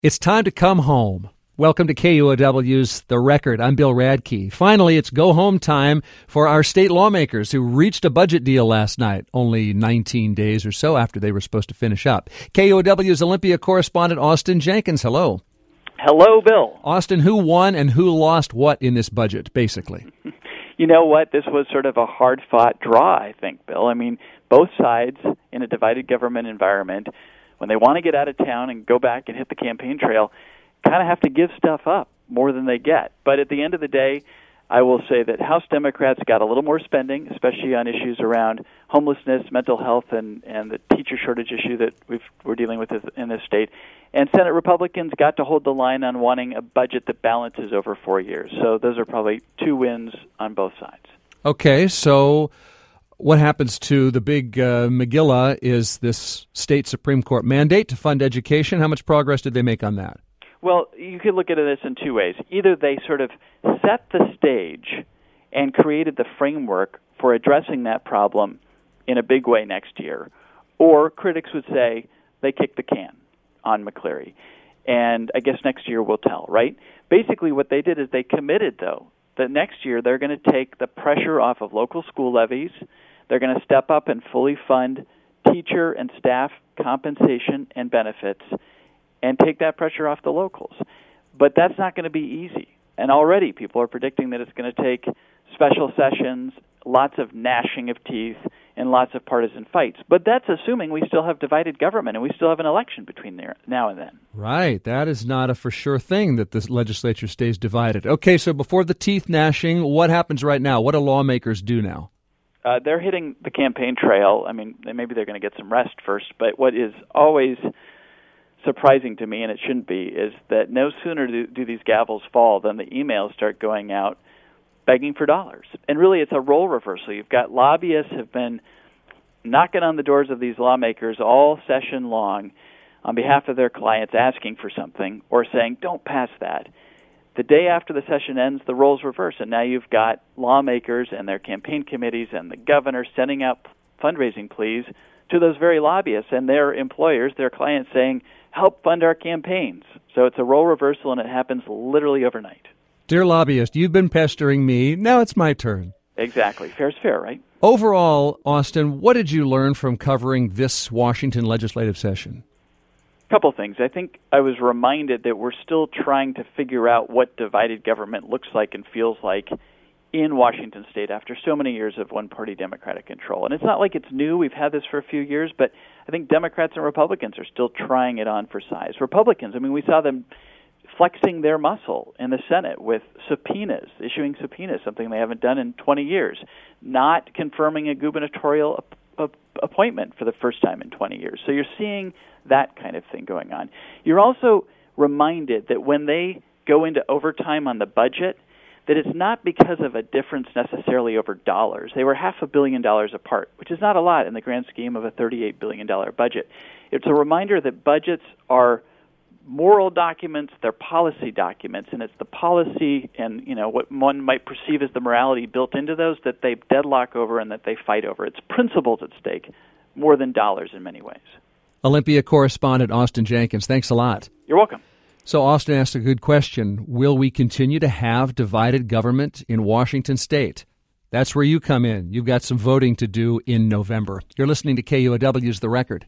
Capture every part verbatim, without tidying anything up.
It's time to come home. Welcome to K U O W's The Record. I'm Bill Radke. Finally, it's go-home time for our state lawmakers who reached a budget deal last night, only nineteen days or so after they were supposed to finish up. K U O W's Olympia correspondent Austin Jenkins, hello. Hello, Bill. Austin, who won and who lost what in this budget, basically? You know what? This was sort of a hard-fought draw, I think, Bill. I mean, both sides in a divided government environment, when they want to get out of town and go back and hit the campaign trail, kind of have to give stuff up more than they get. But at the end of the day, I will say that House Democrats got a little more spending, especially on issues around homelessness, mental health, and, and the teacher shortage issue that we've, we're dealing with in this state. And Senate Republicans got to hold the line on wanting a budget that balances over four years. So those are probably two wins on both sides. Okay, so what happens to the big uh, Megillah is this state Supreme Court mandate to fund education. How much progress did they make on that? Well, you could look at this in two ways. Either they sort of set the stage and created the framework for addressing that problem in a big way next year, or critics would say they kicked the can on McCleary. And I guess next year will tell, right? Basically what they did is they committed, though, that next year they're going to take the pressure off of local school levies. They're going to step up and fully fund teacher and staff compensation and benefits and take that pressure off the locals. But that's not going to be easy. And already people are predicting that it's going to take special sessions, lots of gnashing of teeth, and lots of partisan fights. But that's assuming we still have divided government and we still have an election between there now and then. Right. That is not a for sure thing that the legislature stays divided. Okay, so before the teeth gnashing, what happens right now? What do lawmakers do now? Uh, they're hitting the campaign trail. I mean, maybe they're going to get some rest first, but what is always surprising to me, and it shouldn't be, is that no sooner do, do these gavels fall than the emails start going out begging for dollars. And really, it's a role reversal. You've got lobbyists have been knocking on the doors of these lawmakers all session long on behalf of their clients asking for something or saying, don't pass that. The day after the session ends, the roles reverse, and now you've got lawmakers and their campaign committees and the governor sending out fundraising pleas to those very lobbyists and their employers, their clients, saying, help fund our campaigns. So it's a role reversal, and it happens literally overnight. Dear lobbyist, you've been pestering me. Now it's my turn. Exactly. Fair's fair, right? Overall, Austin, what did you learn from covering this Washington legislative session? Couple things. I think I was reminded that we're still trying to figure out what divided government looks like and feels like in Washington state after so many years of one-party Democratic control. And it's not like it's new. We've had this for a few years, but I think Democrats and Republicans are still trying it on for size. Republicans, I mean, we saw them flexing their muscle in the Senate with subpoenas, issuing subpoenas, something they haven't done in twenty years, not confirming a gubernatorial ap- ap- appointment for the first time in twenty years. So you're seeing that kind of thing going on. You're also reminded that when they go into overtime on the budget, that it's not because of a difference necessarily over dollars. They were half a billion dollars apart, which is not a lot in the grand scheme of a thirty-eight billion dollars budget. It's a reminder that budgets are moral documents, they're policy documents, and it's the policy and, you know, what one might perceive as the morality built into those that they deadlock over and that they fight over. It's principles at stake more than dollars in many ways. Olympia correspondent Austin Jenkins, thanks a lot. You're welcome. So Austin asked a good question. Will we continue to have divided government in Washington state? That's where you come in. You've got some voting to do in November. You're listening to K U O W's The Record.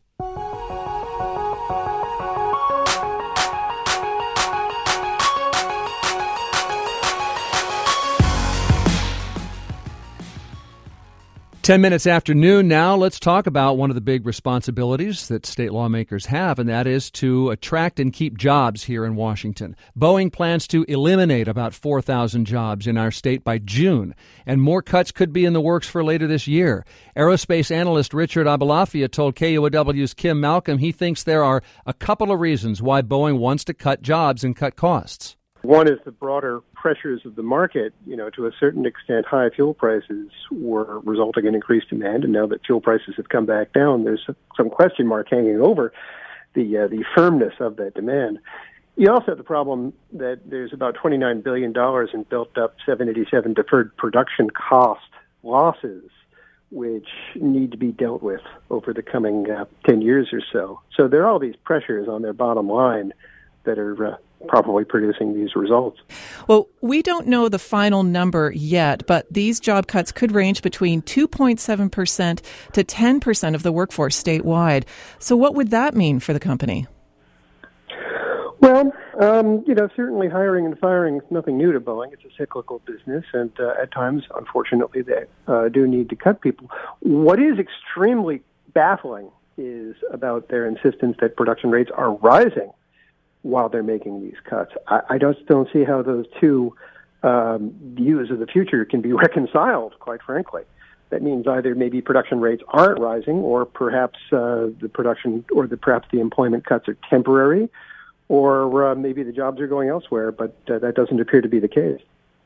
Ten minutes after noon now, let's talk about one of the big responsibilities that state lawmakers have, and that is to attract and keep jobs here in Washington. Boeing plans to eliminate about four thousand jobs in our state by June, and more cuts could be in the works for later this year. Aerospace analyst Richard Abulafia told K U O W's Kim Malcolm he thinks there are a couple of reasons why Boeing wants to cut jobs and cut costs. One is the broader pressures of the market. You know, to a certain extent, high fuel prices were resulting in increased demand, and now that fuel prices have come back down, there's some question mark hanging over the uh, the firmness of that demand. You also have the problem that there's about twenty-nine billion dollars in built-up seven eighty-seven deferred production cost losses, which need to be dealt with over the coming uh, ten years or so. So there are all these pressures on their bottom line that are uh, probably producing these results. Well, we don't know the final number yet, but these job cuts could range between two point seven percent to ten percent of the workforce statewide. So what would that mean for the company? Well, um, you know, certainly hiring and firing is nothing new to Boeing. It's a cyclical business, and uh, at times, unfortunately, they uh, do need to cut people. What is extremely baffling is about their insistence that production rates are rising while they're making these cuts. I, I just don't see how those two um, views of the future can be reconciled, quite frankly. That means either maybe production rates aren't rising, or perhaps uh, the production or the perhaps the employment cuts are temporary, or uh, maybe the jobs are going elsewhere, but uh, that doesn't appear to be the case.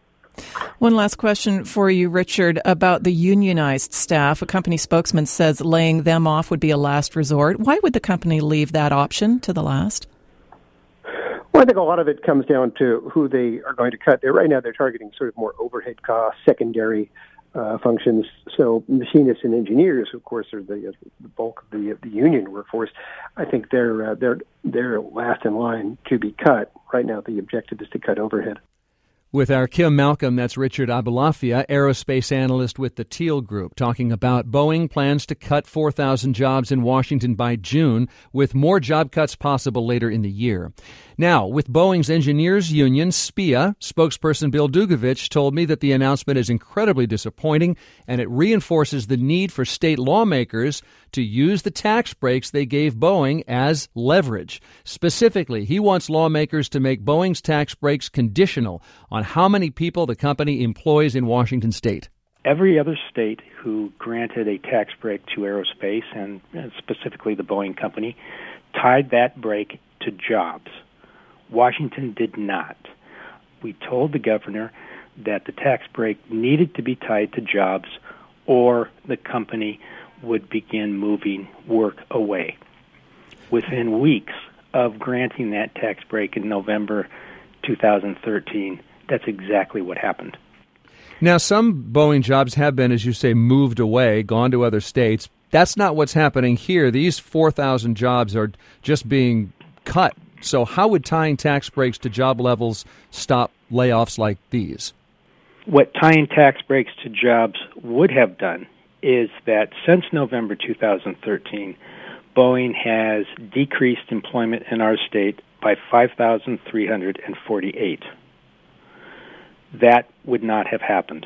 One last question for you, Richard, about the unionized staff. A company spokesman says laying them off would be a last resort. Why would the company leave that option to the last? Well, I think a lot of it comes down to who they are going to cut. They're, right now they're targeting sort of more overhead costs, secondary uh, functions. So machinists and engineers, of course, are the, the bulk of the, the union workforce. I think they're, uh, they're, they're last in line to be cut. Right now the objective is to cut overhead. With our Kim Malcolm, that's Richard Abulafia, aerospace analyst with the Teal Group, talking about Boeing plans to cut four thousand jobs in Washington by June, with more job cuts possible later in the year. Now, with Boeing's engineers union, S P I A, spokesperson Bill Dugovich told me that the announcement is incredibly disappointing, and it reinforces the need for state lawmakers to use the tax breaks they gave Boeing as leverage. Specifically, he wants lawmakers to make Boeing's tax breaks conditional on how many people the company employs in Washington state. Every other state who granted a tax break to aerospace, and specifically the Boeing company, tied that break to jobs. Washington did not. We told the governor that the tax break needed to be tied to jobs, or the company would begin moving work away. Within weeks of granting that tax break in November two thousand thirteen, that's exactly what happened. Now, some Boeing jobs have been, as you say, moved away, gone to other states. That's not what's happening here. These four thousand jobs are just being cut. So how would tying tax breaks to job levels stop layoffs like these? What tying tax breaks to jobs would have done is that since November two thousand thirteen, Boeing has decreased employment in our state by five thousand three hundred forty-eight. That would not have happened.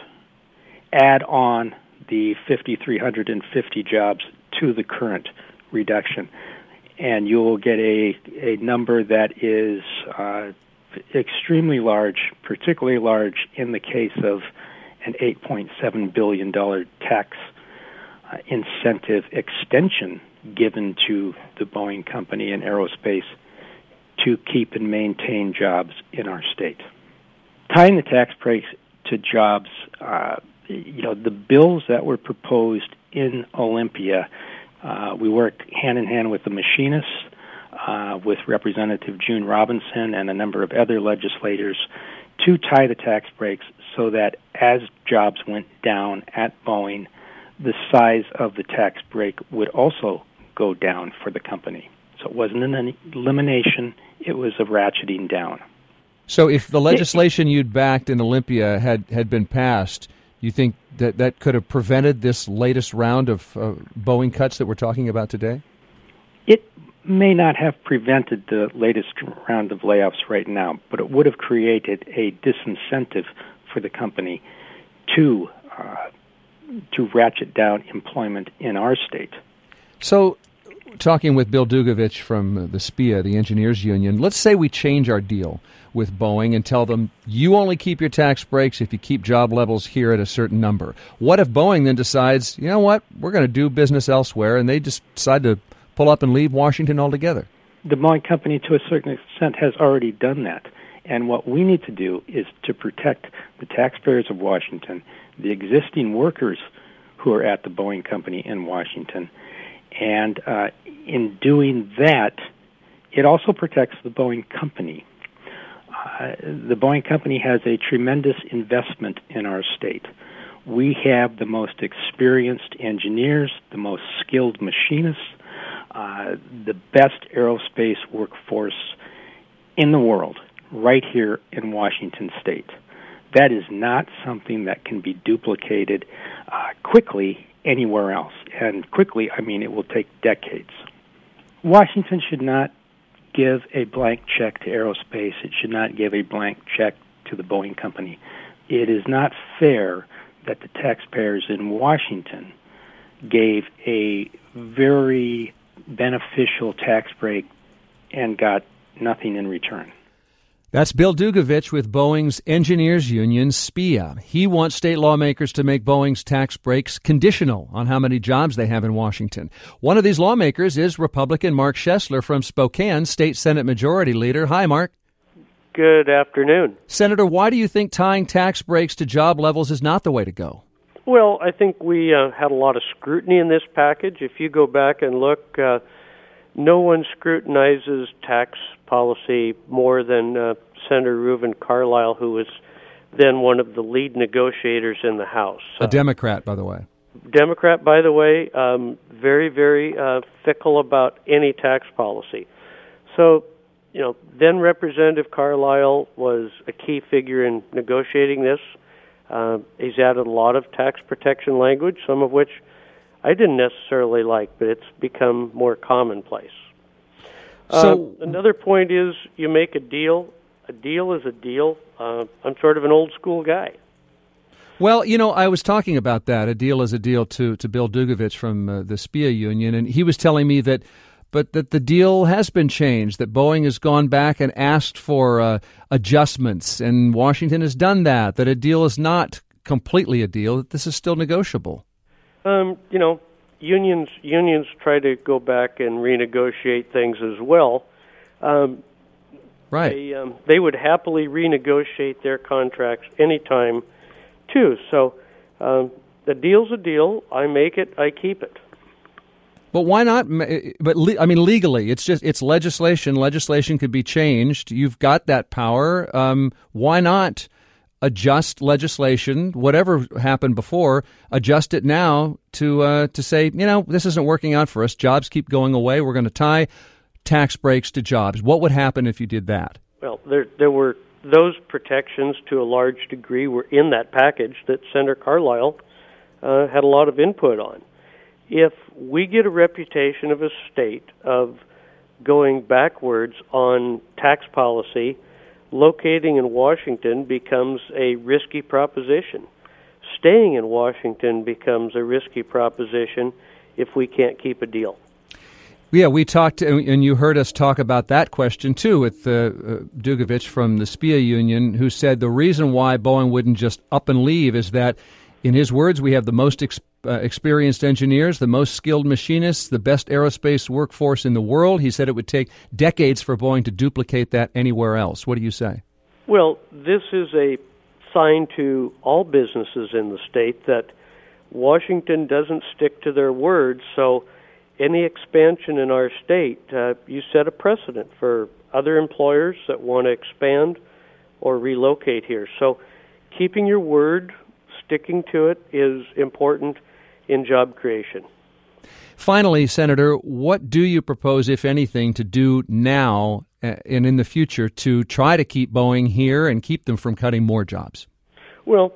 Add on the five thousand three hundred fifty jobs to the current reduction, and you will get a, a number that is uh, extremely large, particularly large in the case of an eight point seven billion dollars tax uh, incentive extension given to the Boeing company and aerospace to keep and maintain jobs in our state. Tying the tax breaks to jobs, uh, you know, the bills that were proposed in Olympia, uh, we worked hand in hand with the machinists, uh, with Representative June Robinson and a number of other legislators to tie the tax breaks so that as jobs went down at Boeing, the size of the tax break would also go down for the company. So it wasn't an elimination, it was a ratcheting down. So if the legislation you'd backed in Olympia had, had been passed, you think that that could have prevented this latest round of uh, Boeing cuts that we're talking about today? It may not have prevented the latest round of layoffs right now, but it would have created a disincentive for the company to uh, to ratchet down employment in our state. So, talking with Bill Dugovich from the S P I A, the engineers union, let's say we change our deal with Boeing and tell them, you only keep your tax breaks if you keep job levels here at a certain number. What if Boeing then decides, you know what, we're going to do business elsewhere, and they just decide to pull up and leave Washington altogether? The Boeing company, to a certain extent, has already done that. And what we need to do is to protect the taxpayers of Washington, the existing workers who are at the Boeing company in Washington. And uh, in doing that, it also protects the Boeing company. Uh, the Boeing company has a tremendous investment in our state. We have the most experienced engineers, the most skilled machinists, uh, the best aerospace workforce in the world right here in Washington State. That is not something that can be duplicated uh, quickly anywhere else. And quickly, I mean it will take decades. Washington should not give a blank check to aerospace. It should not give a blank check to the Boeing company. It is not fair that the taxpayers in Washington gave a very beneficial tax break and got nothing in return. That's Bill Dugovich with Boeing's Engineers Union, S P I A. He wants state lawmakers to make Boeing's tax breaks conditional on how many jobs they have in Washington. One of these lawmakers is Republican Mark Schessler from Spokane, State Senate Majority Leader. Hi, Mark. Good afternoon. Senator, why do you think tying tax breaks to job levels is not the way to go? Well, I think we uh, had a lot of scrutiny in this package. If you go back and look, uh, no one scrutinizes tax policy more than uh, Senator Reuven Carlyle, who was then one of the lead negotiators in the House. A uh, Democrat, by the way. Democrat, by the way, um, very, very uh, fickle about any tax policy. So, you know, then Representative Carlyle was a key figure in negotiating this. Uh, he's added a lot of tax protection language, some of which I didn't necessarily like, but it's become more commonplace. So uh, another point is you make a deal. A deal is a deal. Uh, I'm sort of an old school guy. Well, you know, I was talking about that. A deal is a deal to, to Bill Dugovich from uh, the S P I A union, and he was telling me that but that the deal has been changed, that Boeing has gone back and asked for uh, adjustments, and Washington has done that, that a deal is not completely a deal, that this is still negotiable. Um, you know, unions unions try to go back and renegotiate things as well. Um, right. They, um, they would happily renegotiate their contracts anytime, too. So um, the deal's a deal. I make it, I keep it. But why not? But I mean, legally, it's just it's legislation. Legislation could be changed. You've got that power. Um, why not adjust legislation? Whatever happened before, adjust it now to uh, to say, you know, this isn't working out for us. Jobs keep going away. We're going to tie tax breaks to jobs. What would happen if you did that? Well, there there were those protections to a large degree were in that package that Senator Carlyle uh, had a lot of input on. If we get a reputation of a state of going backwards on tax policy, locating in Washington becomes a risky proposition. Staying in Washington becomes a risky proposition if we can't keep a deal. Yeah, we talked, and you heard us talk about that question, too, with uh, uh, Dugovich from the S P I A union, who said the reason why Boeing wouldn't just up and leave is that, in his words, we have the most exp- uh, experienced engineers, the most skilled machinists, the best aerospace workforce in the world. He said it would take decades for Boeing to duplicate that anywhere else. What do you say? Well, this is a sign to all businesses in the state that Washington doesn't stick to their word, so any expansion in our state, uh, you set a precedent for other employers that want to expand or relocate here. So keeping your word, sticking to it, is important in job creation. Finally, Senator, what do you propose, if anything, to do now and in the future to try to keep Boeing here and keep them from cutting more jobs? Well,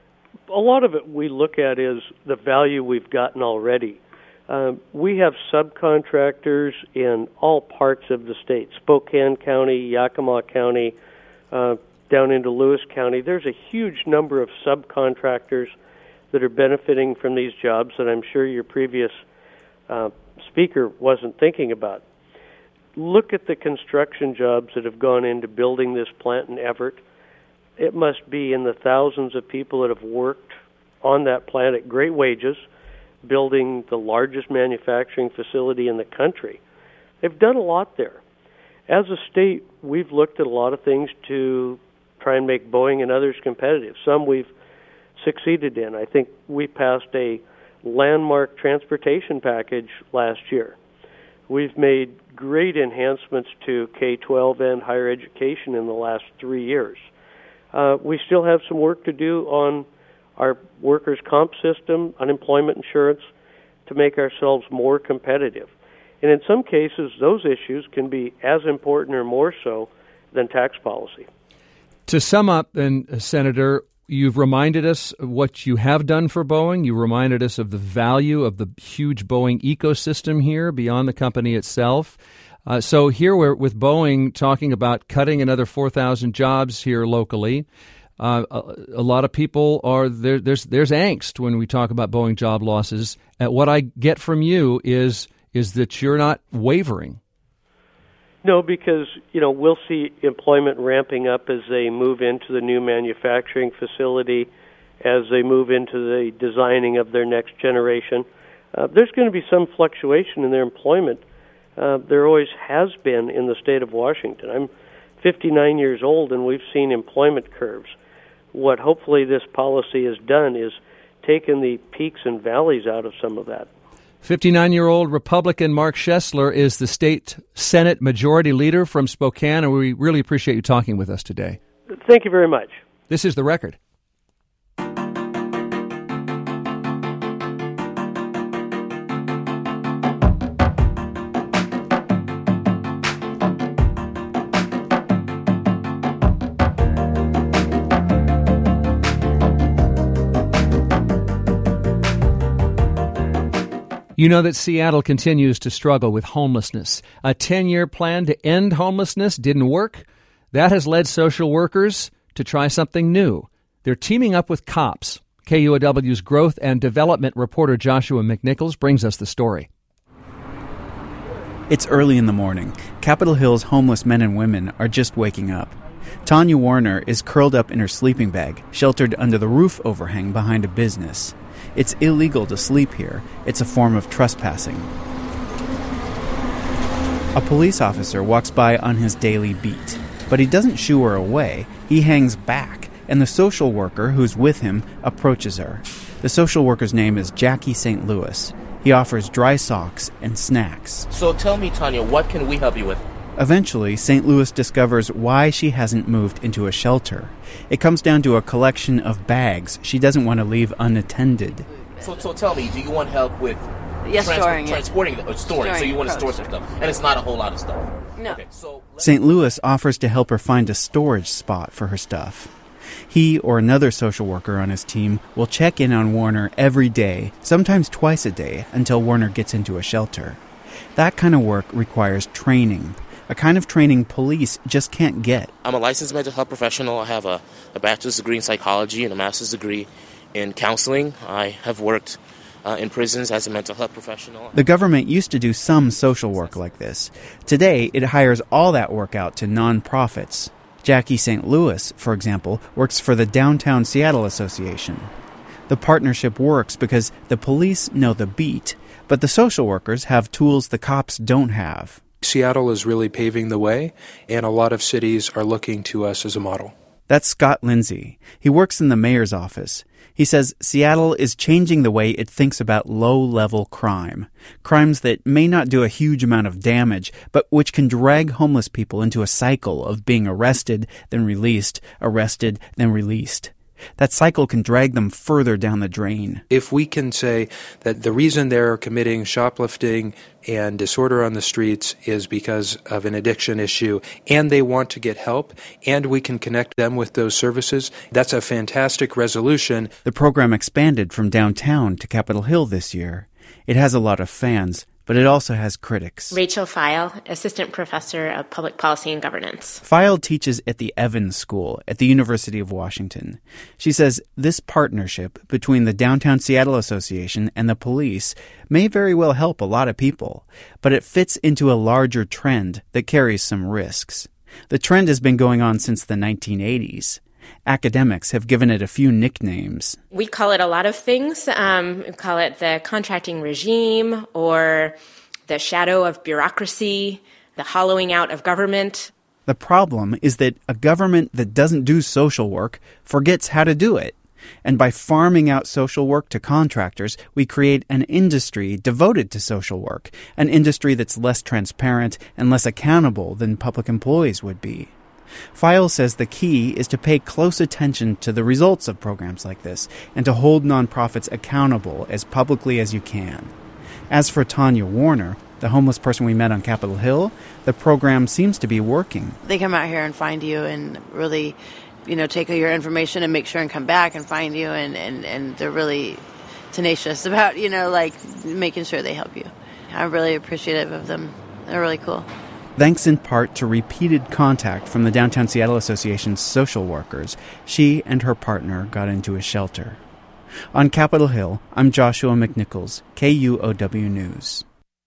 a lot of it we look at is the value we've gotten already. Um, we have subcontractors in all parts of the state, Spokane County, Yakima County, uh, down into Lewis County. There's a huge number of subcontractors that are benefiting from these jobs that I'm sure your previous uh, speaker wasn't thinking about. Look at the construction jobs that have gone into building this plant in Everett. It must be in the thousands of people that have worked on that plant at great wages, building the largest manufacturing facility in the country. They've done a lot there. As a state, we've looked at a lot of things to try and make Boeing and others competitive. Some we've succeeded in. I think we passed a landmark transportation package last year. We've made great enhancements to K twelve and higher education in the last three years. Uh, we still have some work to do on our workers' comp system, unemployment insurance, to make ourselves more competitive. And in some cases, those issues can be as important or more so than tax policy. To sum up, then, Senator, you've reminded us of what you have done for Boeing. You reminded us of the value of the huge Boeing ecosystem here beyond the company itself. Uh, so here we're with Boeing talking about cutting another four thousand jobs here locally. Uh, a, a lot of people are there. There's there's angst when we talk about Boeing job losses. And what I get from you is is that you're not wavering. No, because you know we'll see employment ramping up as they move into the new manufacturing facility, as they move into the designing of their next generation. Uh, there's going to be some fluctuation in their employment. Uh, there always has been in the state of Washington. I'm fifty-nine years old, and we've seen employment curves. What hopefully this policy has done is taken the peaks and valleys out of some of that. fifty-nine-year-old Republican Mark Schesler is the state Senate Majority Leader from Spokane, and we really appreciate you talking with us today. Thank you very much. This is The Record. You know that Seattle continues to struggle with homelessness. A ten-year plan to end homelessness didn't work. That has led social workers to try something new. They're teaming up with cops. K U O W's growth and development reporter Joshua McNichols brings us the story. It's early in the morning. Capitol Hill's homeless men and women are just waking up. Tanya Warner is curled up in her sleeping bag, sheltered under the roof overhang behind a business. It's illegal to sleep here. It's a form of trespassing. A police officer walks by on his daily beat, but he doesn't shoo her away. He hangs back, and the social worker who's with him approaches her. The social worker's name is Jackie Saint Louis. He offers dry socks and snacks. So tell me, Tanya, what can we help you with? Eventually, Saint Louis discovers why she hasn't moved into a shelter. It comes down to a collection of bags she doesn't want to leave unattended. So, so tell me, do you want help with yes, trans- storing transporting it, or storing? storing so you want to store produce. some stuff, and it's not a whole lot of stuff. No. Okay, so Saint Louis offers to help her find a storage spot for her stuff. He or another social worker on his team will check in on Warner every day, sometimes twice a day, until Warner gets into a shelter. That kind of work requires training. A kind of training police just can't get. I'm a licensed mental health professional. I have a, a bachelor's degree in psychology and a master's degree in counseling. I have worked uh, in prisons as a mental health professional. The government used to do some social work like this. Today, it hires all that work out to nonprofits. Jackie Saint Louis, for example, works for the Downtown Seattle Association. The partnership works because the police know the beat, but the social workers have tools the cops don't have. Seattle is really paving the way, and a lot of cities are looking to us as a model. That's Scott Lindsay. He works in the mayor's office. He says Seattle is changing the way it thinks about low-level crime. Crimes that may not do a huge amount of damage, but which can drag homeless people into a cycle of being arrested, then released, arrested, then released. That cycle can drag them further down the drain. If we can say that the reason they're committing shoplifting and disorder on the streets is because of an addiction issue, and they want to get help, and we can connect them with those services, that's a fantastic resolution. The program expanded from downtown to Capitol Hill this year. It has a lot of fans, but it also has critics. Rachel Feil, Assistant Professor of Public Policy and Governance. Feil teaches at the Evans School at the University of Washington. She says this partnership between the Downtown Seattle Association and the police may very well help a lot of people, but it fits into a larger trend that carries some risks. The trend has been going on since the nineteen eighties. Academics have given it a few nicknames. We call it a lot of things. Um, we call it the contracting regime, or the shadow of bureaucracy, the hollowing out of government. The problem is that a government that doesn't do social work forgets how to do it. And by farming out social work to contractors, we create an industry devoted to social work, an industry that's less transparent and less accountable than public employees would be. Feil says the key is to pay close attention to the results of programs like this and to hold nonprofits accountable as publicly as you can. As for Tanya Warner, The homeless person we met on Capitol Hill, the program seems to be working. They come out here and find you and really, you know, take your information and make sure and come back and find you, and, and, and they're really tenacious about, you know, like making sure they help you. I'm really appreciative of them. They're really cool. Thanks in part to repeated contact from the Downtown Seattle Association's social workers, she and her partner got into a shelter. On Capitol Hill, I'm Joshua McNichols, K U O W News.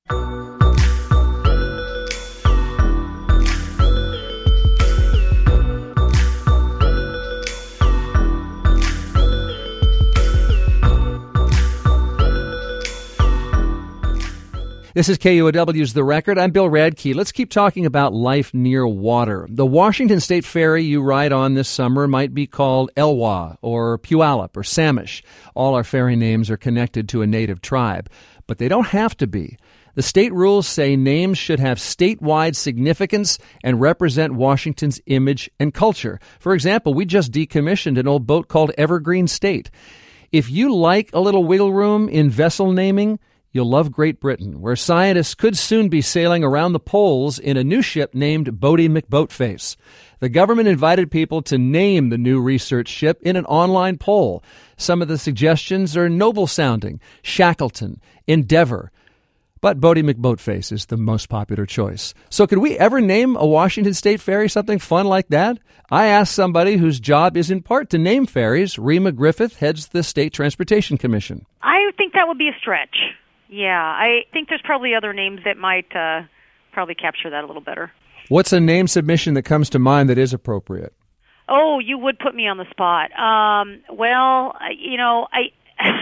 This is K U O W's The Record. I'm Bill Radke. Let's keep talking about life near water. The Washington State Ferry you ride on this summer might be called Elwha or Puyallup or Samish. All our ferry names are connected to a native tribe, but they don't have to be. The state rules say names should have statewide significance and represent Washington's image and culture. For example, we just decommissioned an old boat called Evergreen State. If you like a little wiggle room in vessel naming, you'll love Great Britain, where scientists could soon be sailing around the poles in a new ship named Boaty McBoatface. The government invited people to name the new research ship in an online poll. Some of the suggestions are noble-sounding: Shackleton, Endeavour. But Boaty McBoatface is the most popular choice. So could we ever name a Washington State ferry something fun like that? I asked somebody whose job is in part to name ferries. Rima Griffith heads the State Transportation Commission. I think that would be a stretch. Yeah, I think there's probably other names that might uh, probably capture that a little better. What's a name submission that comes to mind that is appropriate? Oh, you would put me on the spot. Um, well, you know, I...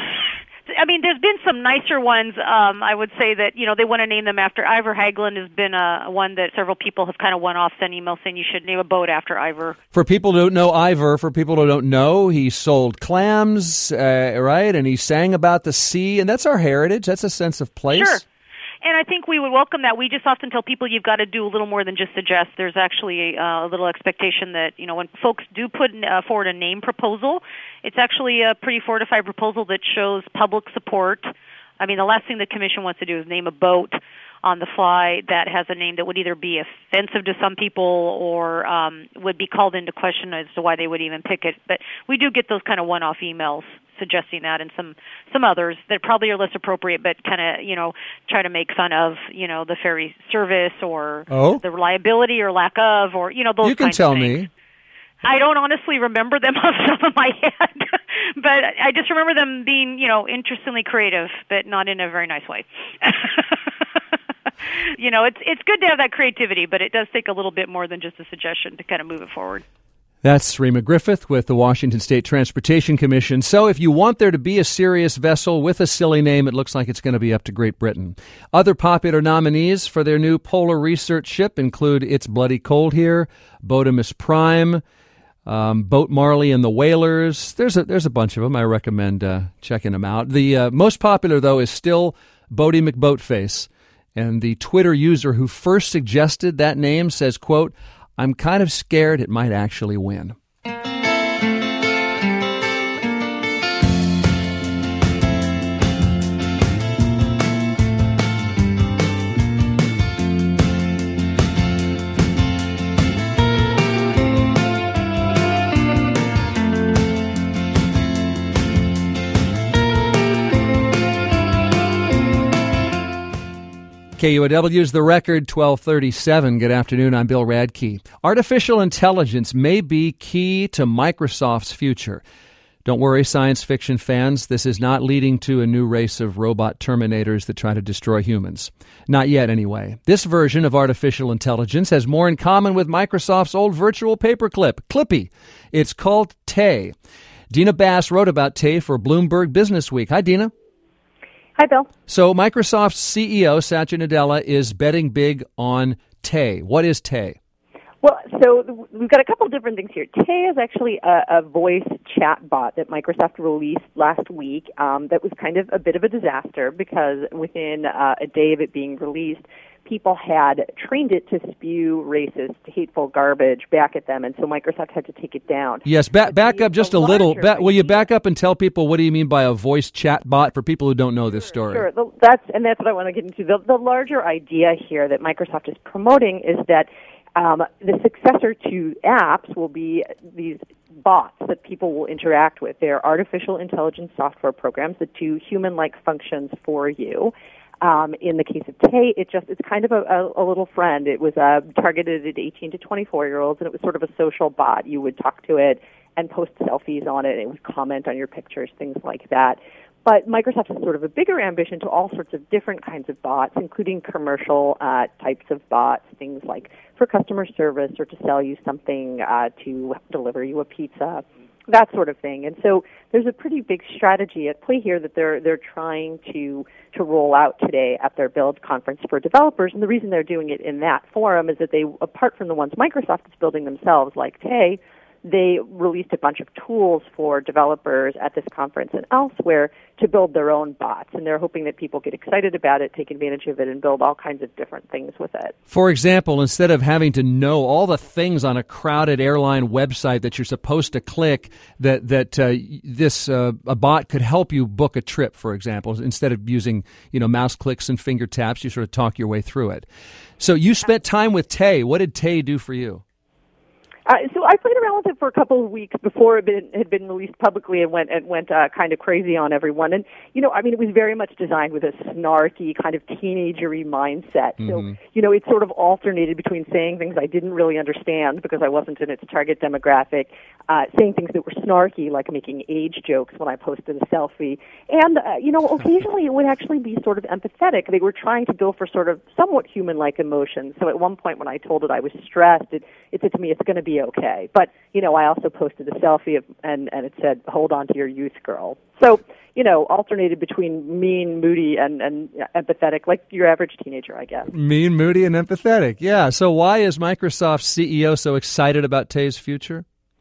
I mean, there's been some nicer ones. Um, I would say that, you know, they want to name them after Ivor Hagelin has been a one that several people have kind of one off, sent emails saying you should name a boat after Ivor. For people who don't know Ivor, for people who don't know, he sold clams, uh, right? And he sang about the sea, and that's our heritage. That's a sense of place. Sure. And I think we would welcome that. We just often tell people you've got to do a little more than just suggest. There's actually a, uh, a little expectation that, you know, when folks do put uh, forward a name proposal, it's actually a pretty fortified proposal that shows public support. I mean, the last thing the commission wants to do is name a boat on the fly that has a name that would either be offensive to some people or um, would be called into question as to why they would even pick it. But we do get those kind of one-off emails suggesting that, and some some others that probably are less appropriate, but kind of, you know, try to make fun of, you know, the ferry service or oh? the reliability or lack of, or, you know, those you can kinds tell of things. me. I don't honestly remember them off the top of my head, but I just remember them being, you know, interestingly creative, but not in a very nice way. You know, it's it's good to have that creativity, but it does take a little bit more than just a suggestion to kind of move it forward. That's Rima Griffith with the Washington State Transportation Commission. So if you want there to be a serious vessel with a silly name, it looks like it's going to be up to Great Britain. Other popular nominees for their new polar research ship include It's Bloody Cold Here, Boatimus Prime, um, Boat Marley and the Whalers. There's a, there's a bunch of them. I recommend uh, checking them out. The uh, most popular, though, is still Boaty McBoatface. And the Twitter user who first suggested that name says, quote, "I'm kind of scared it might actually win." K U O W's The Record, twelve thirty-seven. Good afternoon, I'm Bill Radke. Artificial intelligence may be key to Microsoft's future. Don't worry, science fiction fans, this is not leading to a new race of robot terminators that try to destroy humans. Not yet, anyway. This version of artificial intelligence has more in common with Microsoft's old virtual paperclip, Clippy. It's called Tay. Dina Bass wrote about Tay for Bloomberg Business Week. Hi, Dina. Hi, Bill. So Microsoft's C E O, Satya Nadella, is betting big on Tay. What is Tay? Well, so we've got a couple different things here. Tay is actually a, a voice chat bot that Microsoft released last week um, that was kind of a bit of a disaster because within uh, a day of it being released, people had trained it to spew racist, hateful garbage back at them, and so Microsoft had to take it down. Yes, back, back up just a little. Ba- will you back up and tell people what do you mean by a voice chat bot for people who don't know this story? Sure, the, that's and that's what I want to get into. The, the larger idea here that Microsoft is promoting is that um, the successor to apps will be these bots that people will interact with. They're artificial intelligence software programs that do human-like functions for you. Um, in the case of Tay, it just it's kind of a, a, a little friend. It was uh, targeted at eighteen to twenty-four year olds, and it was sort of a social bot. You would talk to it and post selfies on it, and it would comment on your pictures, things like that. But Microsoft has sort of a bigger ambition to all sorts of different kinds of bots, including commercial uh, types of bots, things like for customer service or to sell you something, uh, to deliver you a pizza, that sort of thing. And so there's a pretty big strategy at play here that they're they're trying to to roll out today at their Build conference for developers. And the reason they're doing it in that forum is that they, apart from the ones Microsoft is building themselves, like Tay, they released a bunch of tools for developers at this conference and elsewhere to build their own bots. And they're hoping that people get excited about it, take advantage of it, and build all kinds of different things with it. For example, instead of having to know all the things on a crowded airline website that you're supposed to click, that that uh, this uh, a bot could help you book a trip, for example, instead of using you know mouse clicks and finger taps, you sort of talk your way through it. So you spent time with Tay. What did Tay do for you? Uh, so I played around with it for a couple of weeks before it been, had been released publicly and went and went uh, kind of crazy on everyone. And you know, I mean, it was very much designed with a snarky kind of teenagery mindset. Mm-hmm. So you know, it sort of alternated between saying things I didn't really understand because I wasn't in its target demographic, uh, saying things that were snarky, like making age jokes when I posted a selfie, and uh, you know, occasionally it would actually be sort of empathetic. They were trying to go for sort of somewhat human-like emotions. So at one point, when I told it I was stressed, it, it said to me, "It's going to be okay." But, you know, I also posted a selfie of, and, and it said, "Hold on to your youth, girl." So, you know, alternated between mean, moody, and, and empathetic, like your average teenager, I guess. Mean, moody, and empathetic. Yeah. So why is Microsoft's C E O so excited about Tay's future?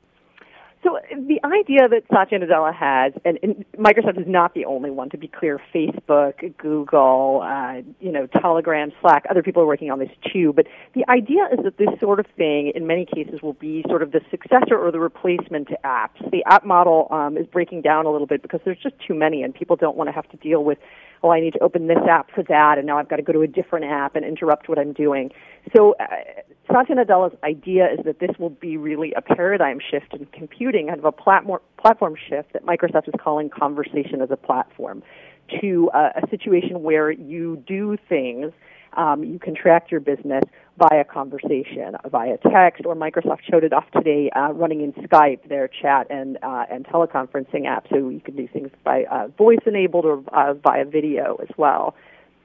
So the idea that Satya Nadella has, and, and Microsoft is not the only one, to be clear, Facebook, Google, uh, you know, Telegram, Slack, other people are working on this too, but the idea is that this sort of thing, in many cases, will be sort of the successor or the replacement to apps. The app model um, is breaking down a little bit because there's just too many, and people don't want to have to deal with, oh, I need to open this app for that, and now I've got to go to a different app and interrupt what I'm doing. So uh, Satya Nadella's idea is that this will be really a paradigm shift in computing, kind of a platform platform shift that Microsoft is calling conversation as a platform, to uh, a situation where you do things, um, you contract your business via conversation, via text, or Microsoft showed it off today uh, running in Skype, their chat and uh, and teleconferencing app, so you can do things by uh, voice-enabled or uh, via video as well.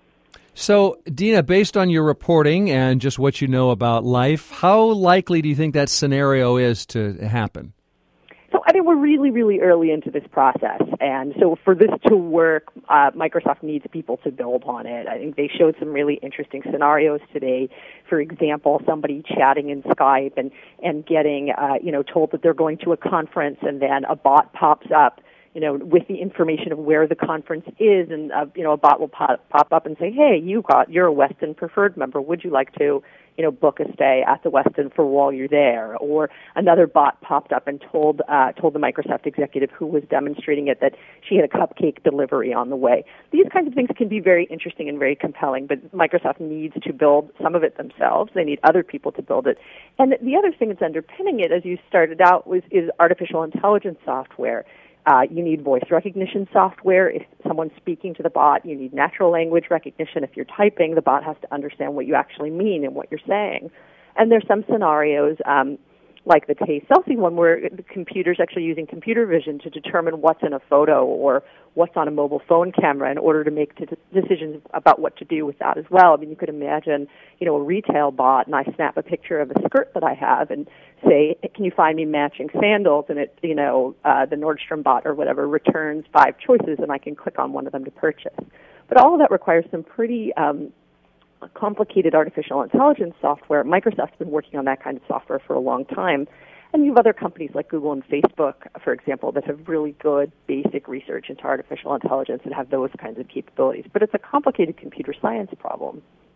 So, Dina, based on your reporting and just what you know about life, how likely do you think that scenario is to happen? So, I mean, we're really, really early into this process. And so for this to work, uh, Microsoft needs people to build on it. I think they showed some really interesting scenarios today. For example, somebody chatting in Skype and, and getting, uh, you know, told that they're going to a conference, and then a bot pops up, you know, with the information of where the conference is, and, uh, you know, a bot will pop, pop up and say, "Hey, you got, you're a Westin Preferred member. Would you like to, you know, book a stay at the Westin for while you're there?" Or another bot popped up and told, uh, told the Microsoft executive who was demonstrating it that she had a cupcake delivery on the way. These kinds of things can be very interesting and very compelling, but Microsoft needs to build some of it themselves. They need other people to build it. And the other thing that's underpinning it, as you started out, was is artificial intelligence software. Uh, you need voice recognition software. If someone's speaking to the bot, you need natural language recognition. If you're typing, the bot has to understand what you actually mean and what you're saying. And there's some scenarios, um, like the Tay selfie one, where the computer's actually using computer vision to determine what's in a photo or what's on a mobile phone camera in order to make t- decisions about what to do with that as well. I mean, you could imagine, you know, a retail bot, and I snap a picture of a skirt that I have and say, "Can you find me matching sandals?" And it, you know, uh, the Nordstrom bot or whatever returns five choices, and I can click on one of them to purchase. But all of that requires some pretty um, complicated artificial intelligence software. Microsoft's been working on that kind of software for a long time. And you have other companies like Google and Facebook, for example, that have really good basic research into artificial intelligence and have those kinds of capabilities. But it's a complicated computer science problem.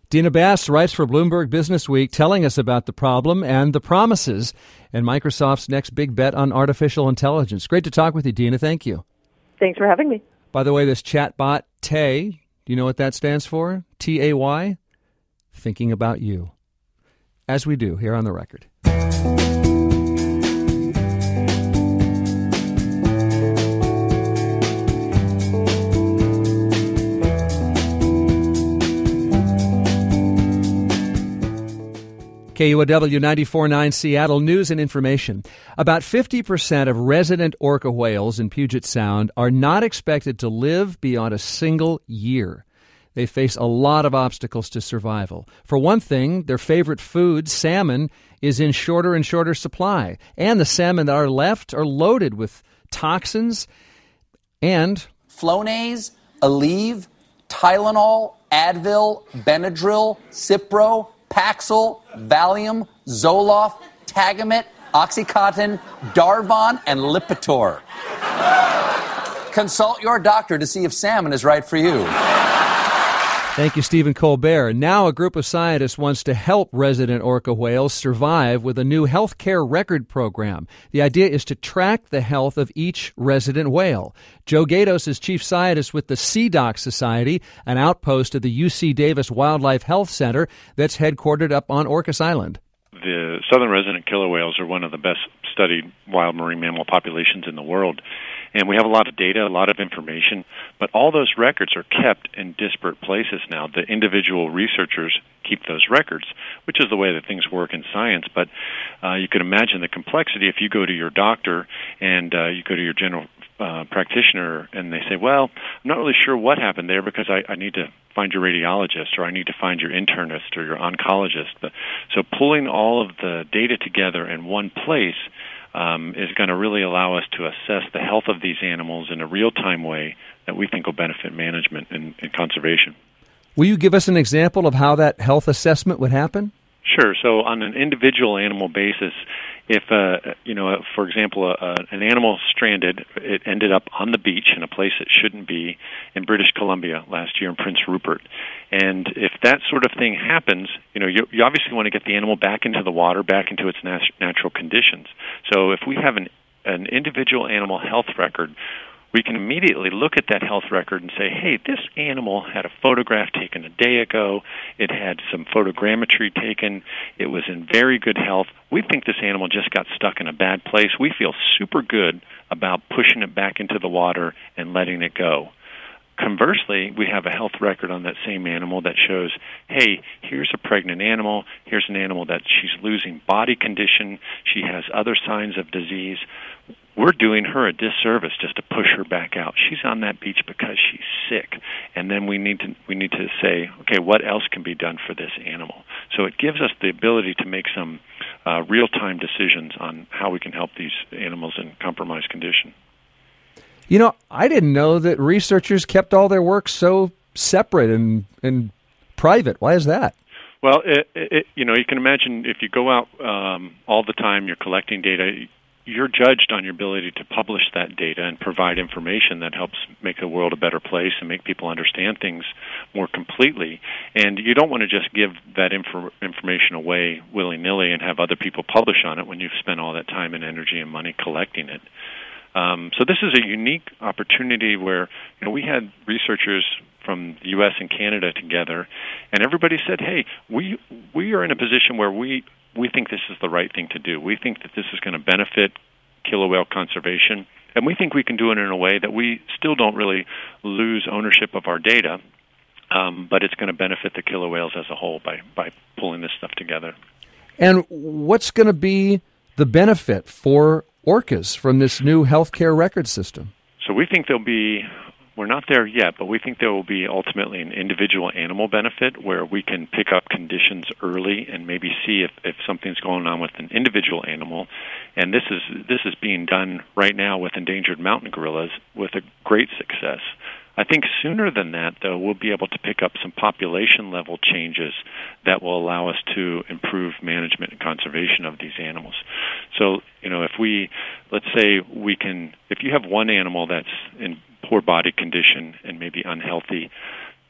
Dina Bass writes for Bloomberg Business Week, telling us about the problem and the promises and Microsoft's next big bet on artificial intelligence. Great to talk with you, Dina. Thank you. Thanks for having me. By the way, this chatbot, Tay, do you know what that stands for? T A Y? Thinking about you. As we do here on The Record. K U O W ninety-four point nine Seattle News and Information. About fifty percent of resident orca whales in Puget Sound are not expected to live beyond a single year. They face a lot of obstacles to survival. For one thing, their favorite food, salmon, is in shorter and shorter supply. And the salmon that are left are loaded with toxins and Flonase, Aleve, Tylenol, Advil, Benadryl, Cipro, Paxil, Valium, Zoloft, Tagamet, Oxycontin, Darvon, and Lipitor. Consult your doctor to see if salmon is right for you. Thank you, Stephen Colbert. Now a group of scientists wants to help resident orca whales survive with a new healthcare record program. The idea is to track the health of each resident whale. Joe Gatos is chief scientist with the Sea Doc Society, an outpost of the U C Davis Wildlife Health Center that's headquartered up on Orcas Island. The southern resident killer whales are one of the best studied wild marine mammal populations in the world. And we have a lot of data, a lot of information, but all those records are kept in disparate places now. The individual researchers keep those records, which is the way that things work in science. But uh, you can imagine the complexity if you go to your doctor and uh, you go to your general uh, practitioner and they say, well, I'm not really sure what happened there because I, I need to find your radiologist or I need to find your internist or your oncologist. But, so pulling all of the data together in one place Um, is going to really allow us to assess the health of these animals in a real-time way that we think will benefit management and, and conservation. Will you give us an example of how that health assessment would happen? Sure. So on an individual animal basis, if, uh, you know, for example, uh, an animal stranded, it ended up on the beach in a place it shouldn't be in British Columbia last year in Prince Rupert. And if that sort of thing happens, you know, you, you obviously want to get the animal back into the water, back into its nat- natural conditions. So if we have an, an individual animal health record, we can immediately look at that health record and say, hey, this animal had a photograph taken a day ago. It had some photogrammetry taken. It was in very good health. We think this animal just got stuck in a bad place. We feel super good about pushing it back into the water and letting it go. Conversely, we have a health record on that same animal that shows, hey, here's a pregnant animal. Here's an animal that she's losing body condition. She has other signs of disease. We're doing her a disservice just to push her back out. She's on that beach because she's sick, and then we need to we need to say, okay, what else can be done for this animal? So it gives us the ability to make some uh, real-time decisions on how we can help these animals in compromised condition. You know, I didn't know that researchers kept all their work so separate and and private. Why is that? Well, it, it, you know, you can imagine if you go out um, all the time, you're collecting data. You're judged on your ability to publish that data and provide information that helps make the world a better place and make people understand things more completely. And you don't want to just give that infor- information away willy-nilly and have other people publish on it when you've spent all that time and energy and money collecting it. Um, so this is a unique opportunity where, you know, we had researchers from the U S and Canada together, and everybody said, hey, we we are in a position where we we think this is the right thing to do. We think that this is going to benefit killer whale conservation, and we think we can do it in a way that we still don't really lose ownership of our data, um, but it's going to benefit the killer whales as a whole by, by pulling this stuff together. And what's going to be the benefit for orcas from this new healthcare record system? So we think there'll be... We're not there yet, but we think there will be ultimately an individual animal benefit where we can pick up conditions early and maybe see if, if something's going on with an individual animal. And this is this is being done right now with endangered mountain gorillas with a great success. I think sooner than that, though, we'll be able to pick up some population-level changes that will allow us to improve management and conservation of these animals. So, you know, if we, let's say we can, if you have one animal that's in poor body condition and maybe unhealthy,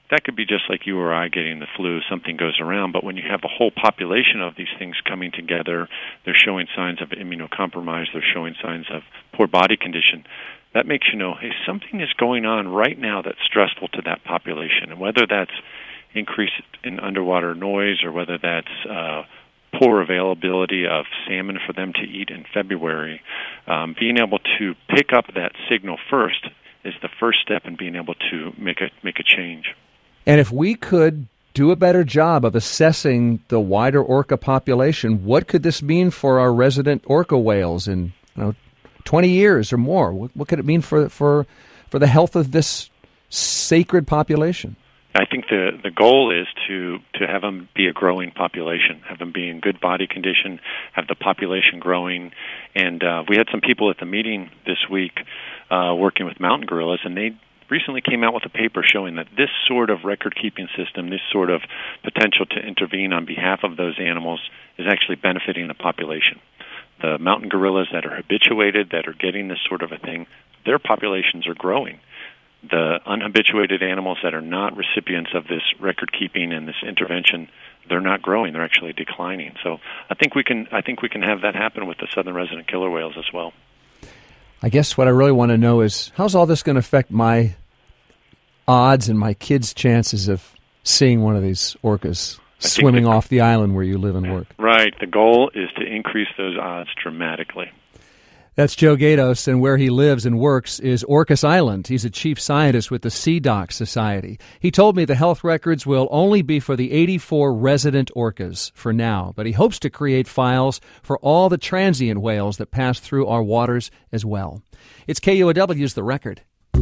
that could be just like you or I getting the flu, something goes around, but when you have a whole population of these things coming together, they're showing signs of immunocompromise, they're showing signs of poor body condition, that makes you know, hey, something is going on right now that's stressful to that population, and whether that's increase in underwater noise or whether that's uh, poor availability of salmon for them to eat in February, um, being able to pick up that signal first is the first step in being able to make a make a change. And if we could do a better job of assessing the wider orca population, what could this mean for our resident orca whales in you know, twenty years or more? What, what could it mean for, for for the health of this sacred population? I think the the goal is to, to have them be a growing population, have them be in good body condition, have the population growing. And uh, we had some people at the meeting this week uh, working with mountain gorillas, and they recently came out with a paper showing that this sort of record-keeping system, this sort of potential to intervene on behalf of those animals is actually benefiting the population. The mountain gorillas that are habituated, that are getting this sort of a thing, their populations are growing. The unhabituated animals that are not recipients of this record-keeping and this intervention, they're not growing; they're actually declining. So, I think we can. I think we can have that happen with the southern resident killer whales as well. I guess what I really want to know is how's all this going to affect my odds and my kids' chances of seeing one of these orcas swimming the, off the island where you live and work? Right. The goal is to increase those odds dramatically. That's Joe Gatos, and where he lives and works is Orcas Island. He's a chief scientist with the Sea Dock Society. He told me the health records will only be for the eighty-four resident orcas for now, but he hopes to create files for all the transient whales that pass through our waters as well. It's K U O W's The Record.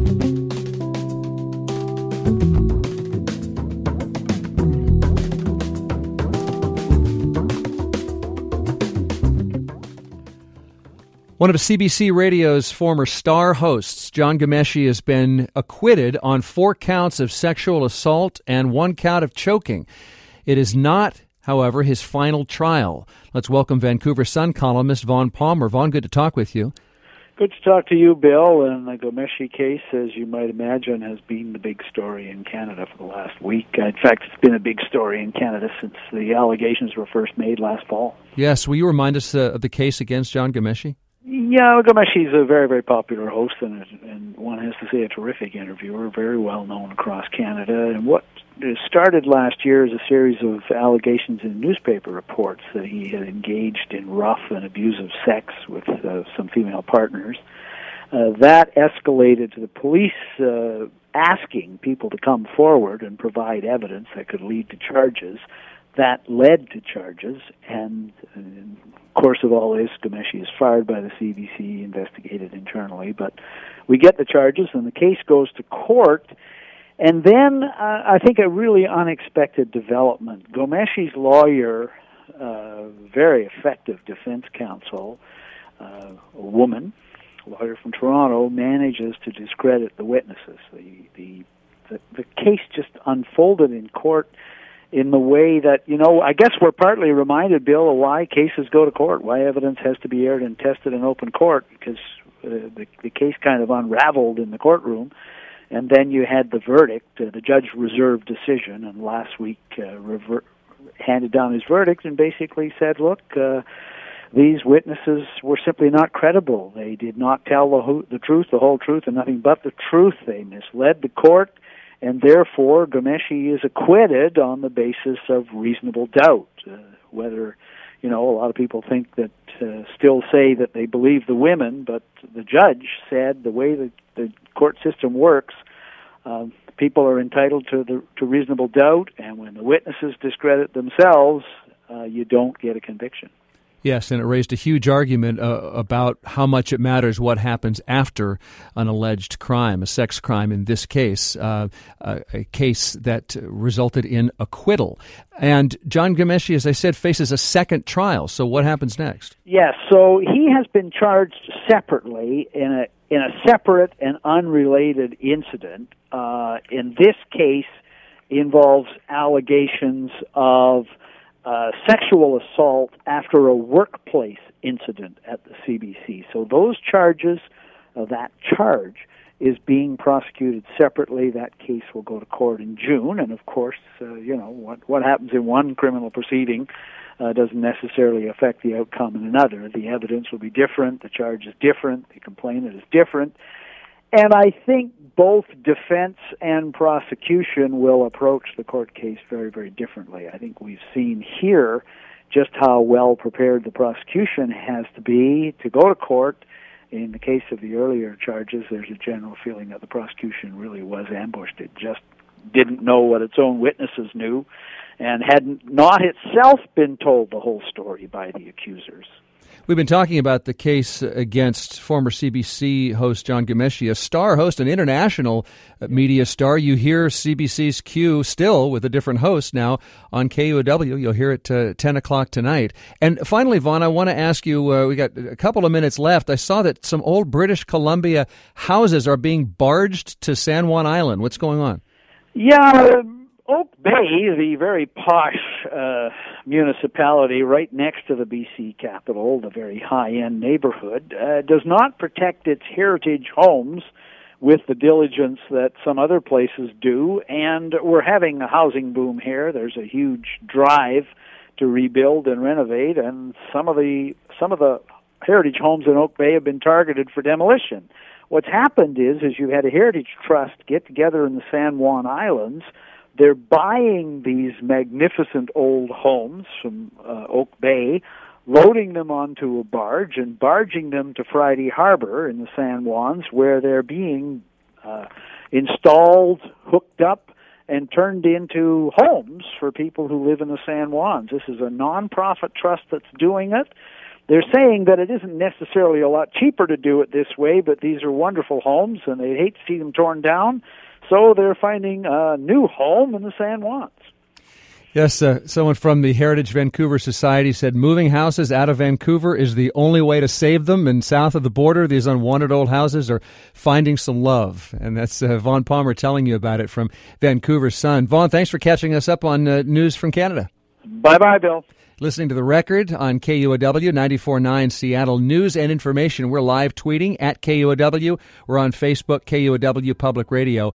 One of C B C Radio's former star hosts, John Ghomeshi, has been acquitted on four counts of sexual assault and one count of choking. It is not, however, his final trial. Let's welcome Vancouver Sun columnist Vaughn Palmer. Vaughn, good to talk with you. Good to talk to you, Bill. And the Ghomeshi case, as you might imagine, has been the big story in Canada for the last week. In fact, it's been a big story in Canada since the allegations were first made last fall. Yes, will you remind us uh, of the case against John Ghomeshi? Yeah, Ghomeshi is a very, very popular host, and, and one has to say a terrific interviewer, very well known across Canada. And what started last year as a series of allegations in newspaper reports that he had engaged in rough and abusive sex with uh, some female partners. Uh, that escalated to the police uh, asking people to come forward and provide evidence that could lead to charges. That led to charges, and in the course of all this, Ghomeshi is fired by the C B C, investigated internally, but we get the charges, and the case goes to court. And then uh, I think a really unexpected development. Gomeshi's lawyer, uh, very effective defense counsel, uh, a woman, a lawyer from Toronto, manages to discredit the witnesses. The, the, the, the case just unfolded in court in the way that, you know, I guess we're partly reminded, Bill, of why cases go to court, why evidence has to be aired and tested in open court, because uh, the, the case kind of unraveled in the courtroom. And then you had the verdict, uh, the judge reserved decision, and last week uh, rever- handed down his verdict and basically said, look, uh, these witnesses were simply not credible. They did not tell the, ho- the truth, the whole truth, and nothing but the truth. They misled the court, and therefore Ghomeshi is acquitted on the basis of reasonable doubt. Uh, whether, you know, a lot of people think that, uh, still say that they believe the women, but the judge said the way that the court system works, uh, people are entitled to the to reasonable doubt, and when the witnesses discredit themselves, uh, you don't get a conviction. Yes, and it raised a huge argument uh, about how much it matters what happens after an alleged crime, a sex crime in this case, uh, a, a case that resulted in acquittal. And John Ghomeshi, as I said, faces a second trial. So what happens next? Yes, so he has been charged separately in a in a separate and unrelated incident. Uh, in this case, involves allegations of Uh, sexual assault after a workplace incident at the C B C. So those charges, uh, that charge, is being prosecuted separately. That case will go to court in June, and of course, uh, you know, what, what happens in one criminal proceeding uh, doesn't necessarily affect the outcome in another. The evidence will be different, the charge is different, the complainant is different, and I think both defense and prosecution will approach the court case very, very differently. I think we've seen here just how well prepared the prosecution has to be to go to court. In the case of the earlier charges, there's a general feeling that the prosecution really was ambushed. It just didn't know what its own witnesses knew and had not itself been told the whole story by the accusers. We've been talking about the case against former C B C host John Ghomeshi, a star host, an international media star. You hear C B C's Q still with a different host now on K U O W. You'll hear it uh, ten o'clock tonight. And finally, Vaughn, I want to ask you, uh, we got a couple of minutes left. I saw that some old British Columbia houses are being barged to San Juan Island. What's going on? Yeah, Oak Bay, the very posh uh, municipality right next to the B C capital, the very high-end neighborhood, uh, does not protect its heritage homes with the diligence that some other places do, and we're having a housing boom here. There's a huge drive to rebuild and renovate, and some of the some of the heritage homes in Oak Bay have been targeted for demolition. What's happened is, is you had a heritage trust get together in the San Juan Islands. They're buying these magnificent old homes from uh, Oak Bay, loading them onto a barge and barging them to Friday Harbor in the San Juans, where they're being uh, installed, hooked up, and turned into homes for people who live in the San Juans. This is a non-profit trust that's doing it. They're saying that it isn't necessarily a lot cheaper to do it this way, but these are wonderful homes, and they'd hate to see them torn down. So they're finding a new home in the San Juans. Yes, uh, someone from the Heritage Vancouver Society said moving houses out of Vancouver is the only way to save them. And south of the border, these unwanted old houses are finding some love. And that's uh, Vaughn Palmer telling you about it from Vancouver Sun. Vaughn, thanks for catching us up on uh, news from Canada. Bye-bye, Bill. Listening to The Record on K U O W ninety-four point nine Seattle News and Information. We're live tweeting at K U O W. We're on Facebook, K U O W Public Radio.